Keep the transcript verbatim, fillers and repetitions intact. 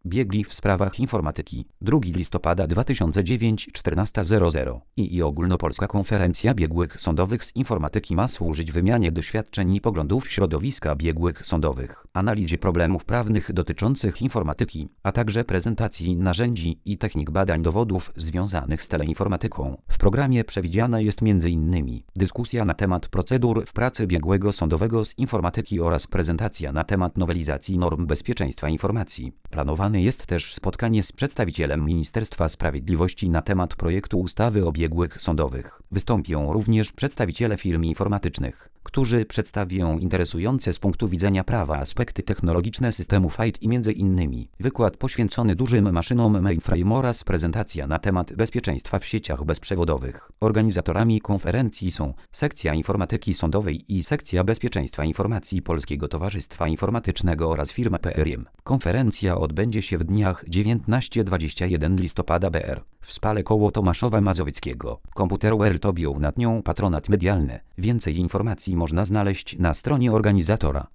Biegli w sprawach informatyki. drugiego listopada dwa tysiące dziewiątego, czternasta zero zero. I, I Ogólnopolska Konferencja Biegłych Sądowych z Informatyki ma służyć wymianie doświadczeń i poglądów środowiska biegłych sądowych, analizie problemów prawnych dotyczących informatyki, a także prezentacji narzędzi i technik badań dowodów związanych z teleinformatyką. W programie przewidziana jest między innymi dyskusja na temat procedur w pracy biegłego sądowego z informatyki oraz prezentacja na temat nowelizacji norm bezpieczeństwa informacji. Planowane jest też spotkanie z przedstawicielem Ministerstwa Sprawiedliwości na temat projektu ustawy o biegłych sądowych. Wystąpią również przedstawiciele firm informatycznych, którzy przedstawią interesujące z punktu widzenia prawa aspekty technologiczne systemów I T i między innymi wykład poświęcony dużym maszynom mainframe oraz prezentacja na temat bezpieczeństwa w sieciach bezprzewodowych. Organizatorami konferencji są Sekcja Informatyki Sądowej i Sekcja Bezpieczeństwa Informacji Polskiego Towarzystwa Informatycznego oraz firma P R I M. Konferencja odbędzie się w dniach dziewiętnastego do dwudziestego pierwszego listopada B R w Spale koło Tomaszowa Mazowieckiego. Komputer World objął nad nią patronat medialny. Więcej informacji można znaleźć na stronie organizatora.